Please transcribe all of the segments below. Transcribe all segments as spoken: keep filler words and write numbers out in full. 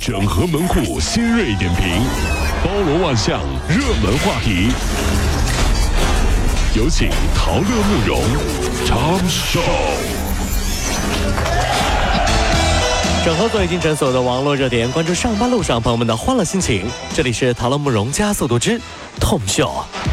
整合门户新锐点评，包罗万象，热门话题。有请陶乐慕容长寿。 整合最近诊所的网络热点，关注上班路上朋友们的欢乐心情。这里是陶乐慕容加速度之痛秀。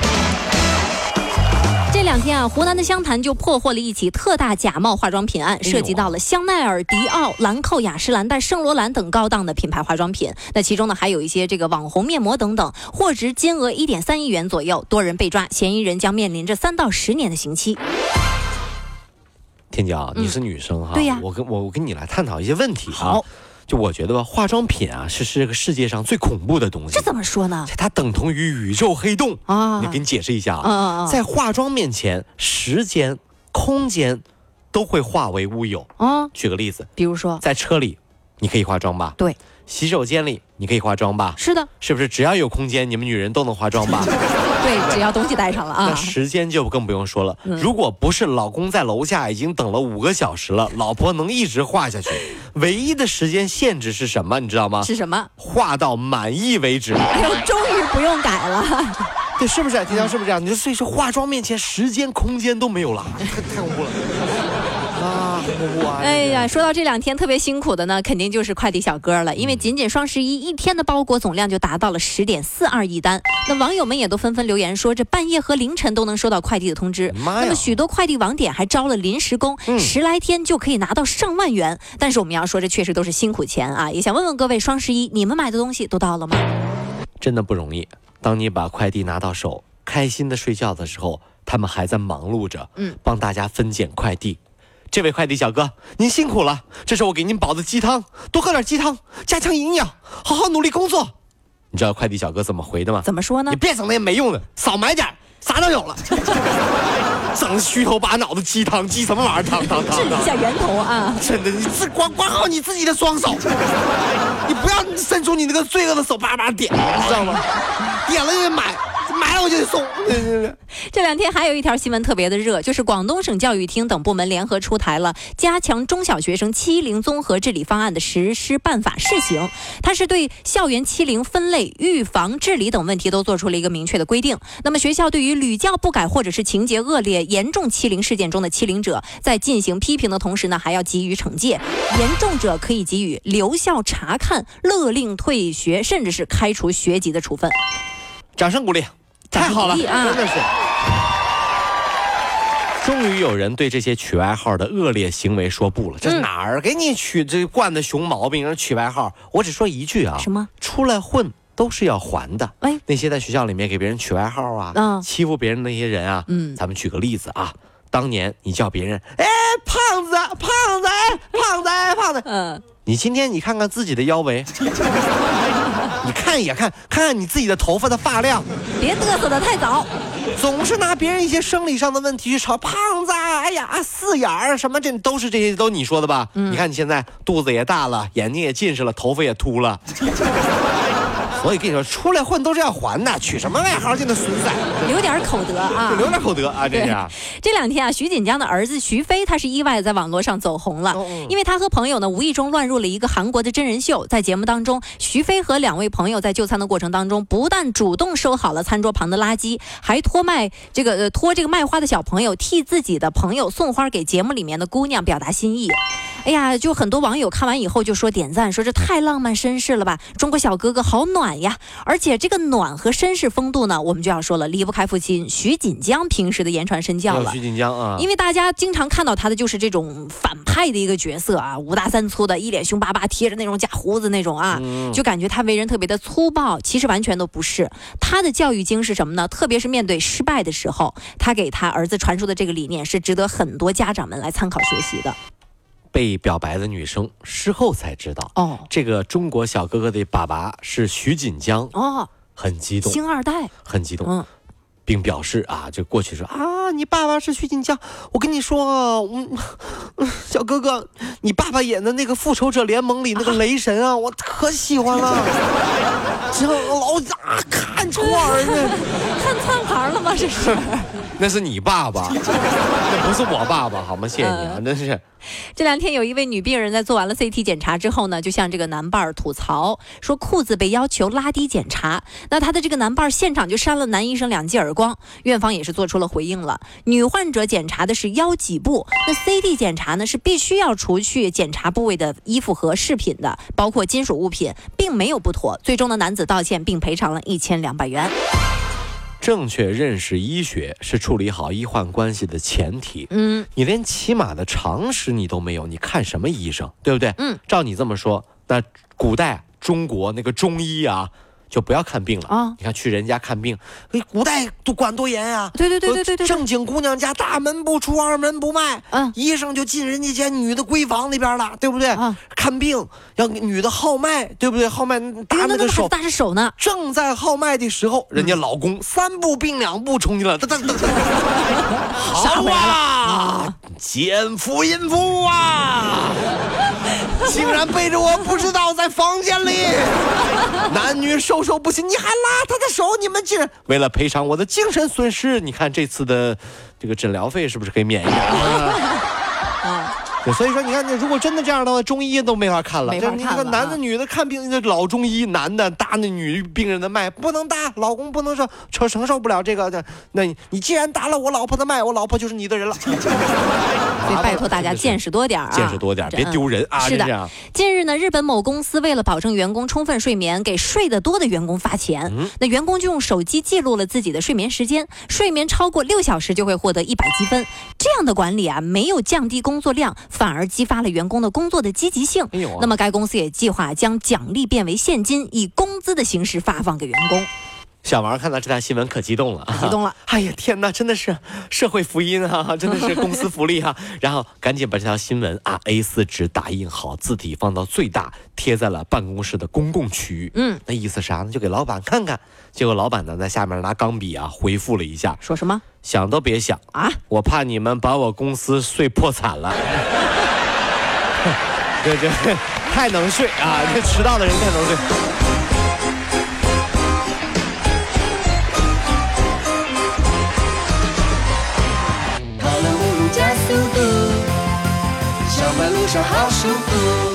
这两天啊，湖南的湘潭就破获了一起特大假冒化妆品案，涉及到了香奈儿、迪奥、兰蔻、雅诗兰黛、圣罗兰等高档的品牌化妆品。那其中呢，还有一些这个网红面膜等等，货值金额一点三亿元左右，多人被抓，嫌疑人将面临着三到十年的刑期。 天骄，你是女生哈、 嗯，对呀， 我跟我我跟你来探讨一些问题啊。 好。 就我觉得吧，化妆品啊是这个世界上最恐怖的东西。 这怎么说呢？ 它等同于宇宙黑洞啊！你给你解释一下啊。 啊在化妆面前，时间、空间都会化为乌有啊。举个例子， 比如说， 在车里，你可以化妆吧？ 对。 洗手间里，你可以化妆吧？ 是的。 是不是只要有空间，你们女人都能化妆吧？ 对，只要东西带上了啊。 那时间就更不用说了、嗯，如果不是老公在楼下已经等了五个小时了，老婆能一直化下去，唯一的时间限制是什么？你知道吗？ 是什么？ 化到满意为止。 哎呦，终于不用改了。 对，是不是？天骄是不是这样？你说，所以说化妆面前，时间、空间都没有了，太太恐怖了。啊，哇！ 哎呀，说到这两天特别辛苦的呢，肯定就是快递小哥了，因为仅仅双十一一天的包裹总量就达到了十点四二亿单。那网友们也都纷纷留言说，这半夜和凌晨都能收到快递的通知。那么许多快递网点还招了临时工、嗯，十来天就可以拿到上万元。但是我们要说，这确实都是辛苦钱啊！也想问问各位，双十一你们买的东西都到了吗？ 真的不容易。当你把快递拿到手，开心的睡觉的时候，他们还在忙碌着，嗯，帮大家分拣快递。这位快递小哥，您辛苦了，这是我给您煲的鸡汤，多喝点鸡汤，加强营养，好好努力工作。你知道快递小哥怎么回的吗？ 怎么说呢？ 你别整那些没用的，少买点，啥都有了。整虚头巴脑的鸡汤，鸡什么玩意儿？汤汤汤！ 治一下源头啊！ 真的，你自管管好你自己的双手，你不要伸出你那个罪恶的手，叭叭点，你知道吗？点了就得买。买了我就得送。 这两天还有一条新闻特别的热，就是广东省教育厅等部门联合出台了加强中小学生欺凌综合治理方案的实施办法试行。它是对校园欺凌分类、预防、治理等问题都做出了一个明确的规定。那么学校对于屡教不改或者是情节恶劣、严重欺凌事件中的欺凌者，在进行批评的同时呢，还要给予惩戒。严重者可以给予留校察看、勒令退学，甚至是开除学籍的处分。 掌声鼓励。太好了， 啊、 真的是！终于有人对这些取外号的恶劣行为说不了。这哪儿给你取这惯的熊毛病，让取外号？我只说一句啊， 什么？ 出来混都是要还的。哎，那些在学校里面给别人取外号啊，嗯、欺负别人的那些人啊，嗯，咱们举个例子啊。当年你叫别人，哎，胖子，胖子，哎，胖子，哎，胖子，嗯，你今天你看看自己的腰围。你看也看看看你自己的头发的发量， 别嘚瑟得太早， 总是拿别人一些生理上的问题去吵。胖子，哎呀，四眼儿什么，这都是这些都你说的吧？嗯、你看你现在肚子也大了，眼睛也近视了，头发也秃了。所以跟你说，出来混都是要还的，取什么外号就那损仔， 留点口德啊， 留点口德啊，这是。 这两天啊，徐锦江的儿子徐飞，他是意外在网络上走红了，哦嗯、因为他和朋友呢无意中乱入了一个韩国的真人秀。在节目当中，徐飞和两位朋友在就餐的过程当中，不但主动收好了餐桌旁的垃圾，还托卖这个呃托这个卖花的小朋友替自己的朋友送花给节目里面的姑娘表达心意。哎呀，就很多网友看完以后就说点赞，说这太浪漫绅士了吧，中国小哥哥好暖呀！而且这个暖和绅士风度呢，我们就要说了，离不开父亲徐锦江平时的言传身教了。 徐锦江啊， 因为大家经常看到他的就是这种反派的一个角色啊，五大三粗的，一脸凶巴巴，贴着那种假胡子那种啊，嗯、就感觉他为人特别的粗暴。其实完全都不是，他的教育经是什么呢？特别是面对失败的时候，他给他儿子传输的这个理念是值得很多家长们来参考学习的。 被表白的女生事后才知道，哦，这个中国小哥哥的爸爸是徐锦江，哦，很激动， 星二代， 很激动，嗯，并表示啊，就过去说啊， 啊，你爸爸是徐锦江，我跟你说，嗯，小哥哥，你爸爸演的那个复仇者联盟里那个雷神啊，我可喜欢了。这老啊，看错了， 看串行了吗？这是？ 那是你爸爸，那不是我爸爸，好吗？谢谢你啊，真是。 这两天有一位女病人在做完了 C T 检查之后呢，就向这个男伴吐槽说裤子被要求拉低检查，那她的这个男伴现场就扇了男医生两记耳光，院方也是做出了回应了。女患者检查的是腰脊部，那 C T 检查呢是必须要除去检查部位的衣服和饰品的，包括金属物品，并没有不妥。最终的男子道歉并赔偿了一千两百元。 正确认识医学是处理好医患关系的前提。嗯，你连起码的常识你都没有，你看什么医生，对不对？嗯，照你这么说，那古代中国那个中医啊，就不要看病了啊！你看去人家看病，古代都管多严啊！ 对对对对对对， 正经姑娘家大门不出二门不迈，嗯，医生就进人家家女的闺房里边了，对不对？啊，看病要女的号脉，对不对？号脉搭那个手， 搭着手呢。 正在号脉的时候，人家老公三步并两步冲进来，噔噔噔噔，好啊，奸夫淫妇啊！竟然背着我不知道在房间里，男女授受不亲，你还拉他的手，你们竟然为了赔偿我的精神损失，你看这次的这个诊疗费是不是可以免一点啊？所以说，你看，你如果真的这样的话，中医都没法看了。 没法看了。 你看男的、女的看病，那老中医男的搭那女病人的脉，不能搭，老公不能说承承受不了这个的。那你你既然搭了我老婆的脉，我老婆就是你的人了。所以拜托大家见识多点啊， 见识多点，别丢人啊！ 是的。近日呢，日本某公司为了保证员工充分睡眠，给睡得多的员工发钱。嗯、那员工就用手机记录了自己的睡眠时间，睡眠超过六小时就会获得一百积分。这样的管理啊，没有降低工作量，反而激发了员工的工作的积极性。哎呦啊、那么该公司也计划将奖励变为现金，以工资的形式发放给员工。 小王看到这条新闻可激动了， 可激动了！ 哎呀，天哪，真的是社会福音啊，真的是公司福利啊！然后赶紧把这条新闻啊 A 四 纸打印好，字体放到最大，贴在了办公室的公共区域。嗯，那意思啥呢？就给老板看看。结果老板呢在下面拿钢笔啊回复了一下， 说什么？ 想都别想啊！我怕你们把我公司睡破产了。这这太能睡啊！这迟到的人太能睡。 跑了五路加速度，上班路上好舒服。